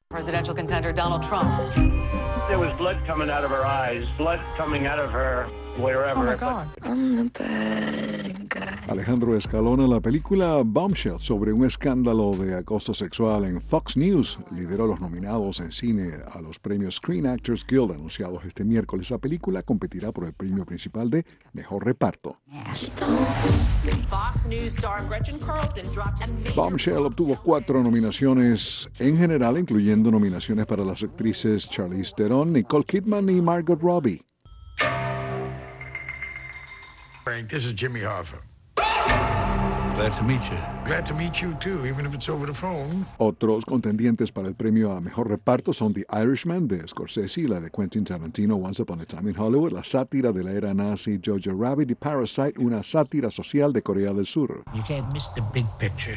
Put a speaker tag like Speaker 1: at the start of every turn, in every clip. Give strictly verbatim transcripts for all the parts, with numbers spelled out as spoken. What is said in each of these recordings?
Speaker 1: Presidential contender Donald Trump.
Speaker 2: There was blood coming out of her eyes, blood coming out of her wherever.
Speaker 1: Oh my God.
Speaker 3: I'm the bad guy.
Speaker 4: Alejandro Escalona, la película Bombshell sobre un escándalo de acoso sexual en Fox News lideró los nominados en cine a los premios Screen Actors Guild anunciados este miércoles. La película competirá por el premio principal de Mejor Reparto.
Speaker 1: Fox News star Gretchen Carlson dropped a major...
Speaker 4: Bombshell obtuvo cuatro nominaciones en general, incluyendo nominaciones para las actrices Charlize Theron, Nicole Kidman y Margot Robbie.
Speaker 5: Frank, this is Jimmy Hoffa.
Speaker 6: Glad to meet you.
Speaker 5: Glad to meet you too, even if it's over the phone.
Speaker 4: Otros contendientes para el premio a Mejor Reparto son The Irishman de Scorsese y la de Quentin Tarantino, Once Upon a Time in Hollywood, la sátira de la era nazi Jojo Rabbit y Parasite, una sátira social de Corea del Sur.
Speaker 6: You can't miss the big picture.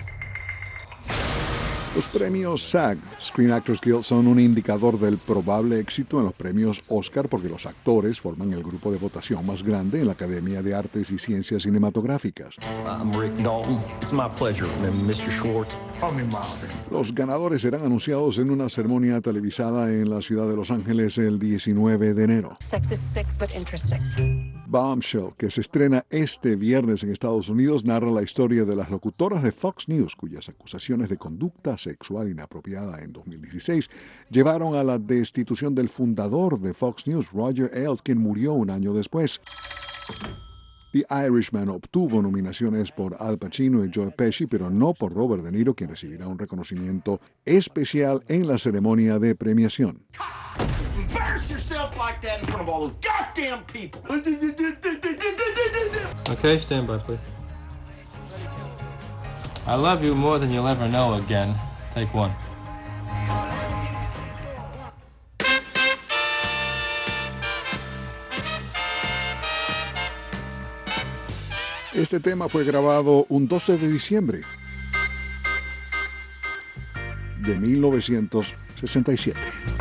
Speaker 4: Los premios SAG, Screen Actors Guild, son un indicador del probable éxito en los premios Oscar porque los actores forman el grupo de votación más grande en la Academia de Artes y Ciencias Cinematográficas.
Speaker 7: I'm Rick Dalton. It's my pleasure, mister Schwartz.
Speaker 6: Call me Marvin.
Speaker 4: Los ganadores serán anunciados en una ceremonia televisada en la ciudad de Los Ángeles el diecinueve de enero.
Speaker 3: Sex is sick but interesting.
Speaker 4: Bombshell, que se estrena este viernes en Estados Unidos, narra la historia de las locutoras de Fox News, cuyas acusaciones de conducta sexual inapropiada en dos mil dieciséis llevaron a la destitución del fundador de Fox News, Roger Ailes, quien murió un año después. The Irishman obtuvo nominaciones por Al Pacino y Joe Pesci, pero no por Robert De Niro, quien recibirá un reconocimiento especial en la ceremonia de premiación.
Speaker 8: Embarrass yourself like that in front of all those goddamn people.
Speaker 9: Okay, stand by, please. I love you more than you'll ever know again. Take one.
Speaker 4: Este tema fue grabado un doce de diciembre de mil novecientos sesenta y siete.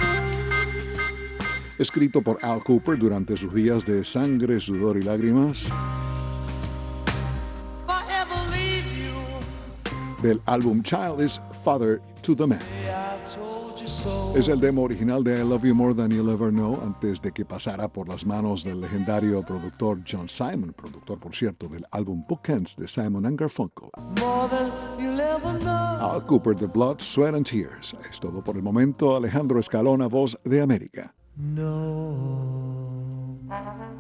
Speaker 4: Escrito por Al Cooper durante sus días de sangre, sudor y lágrimas. Del álbum Child is Father to the Man. Es el demo original de I Love You More Than You'll Ever Know antes de que pasara por las manos del legendario productor John Simon, productor, por cierto, del álbum Bookends de Simon and Garfunkel. Al Cooper, The Blood, Sweat and Tears. Es todo por el momento. Alejandro Escalona, Voz de América.
Speaker 10: No.